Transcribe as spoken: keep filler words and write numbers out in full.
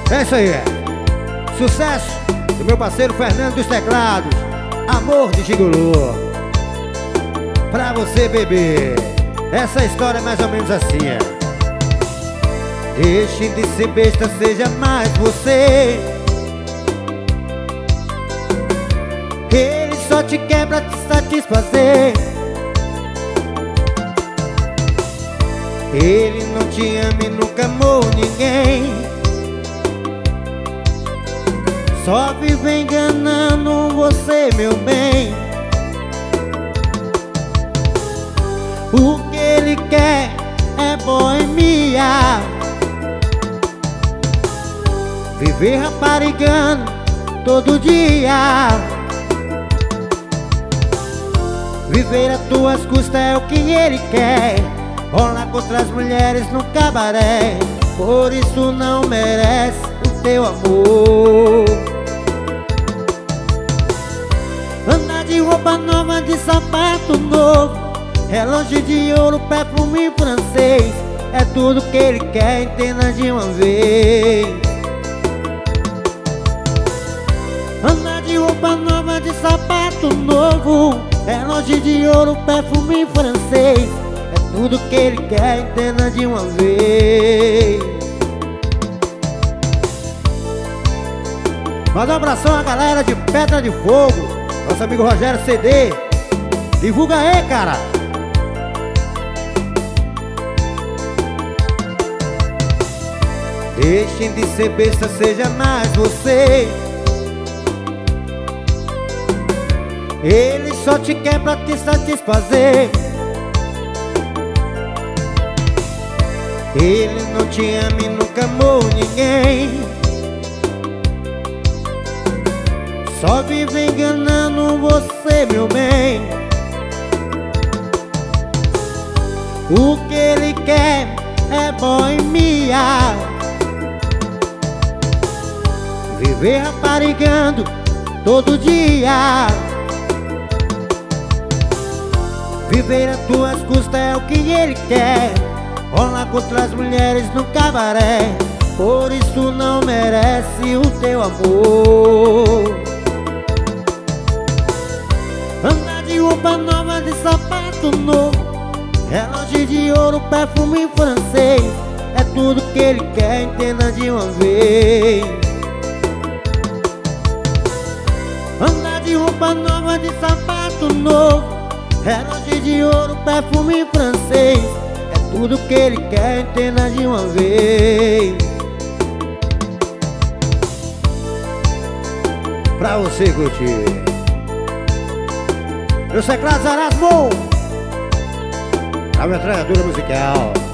É isso aí. Sucesso do meu parceiro Fernando dos Teclados. Amor de gigolô. Pra você, bebê. Essa história é mais ou menos assim, é. Deixe de ser besta, seja mais você. Ele só te quer pra te satisfazer. Ele não te ama e nunca amou ninguém. Só vive enganando você, meu bem. O que ele quer é boemia, viver raparigando todo dia. Viver a tuas custas é o que ele quer. Rolar contra as mulheres no cabaré. Por isso não merece o teu amor. Andar de roupa nova, de sapato novo, relógio de ouro, perfume francês. É tudo que ele quer, entenda de uma vez. Andar de roupa nova, de sapato novo, relógio de ouro, perfume francês. É tudo que ele quer, entenda de uma vez. Manda um abração à galera de Pedra de Fogo, nosso amigo Rogério C D. Divulga aí, cara. Deixem de ser besta, seja mais você. Ele só te quer pra te satisfazer. Ele não te ama e nunca amou ninguém. Só vive enganando você, meu bem. O que ele quer é boemia, viver raparigando todo dia. Viver a tuas custas é o que ele quer. Rolar contra as mulheres no cabaré. Por isso não merece o teu amor. Andar de roupa nova, de sapato novo, relógio de ouro, perfume francês. É tudo que ele quer, entenda de uma vez. Andar de roupa nova, de sapato novo, relógio de ouro, perfume francês. É tudo que ele quer, entenda de uma vez. Pra você curtir. Meus teclados Erasmo, a metralhadora musical.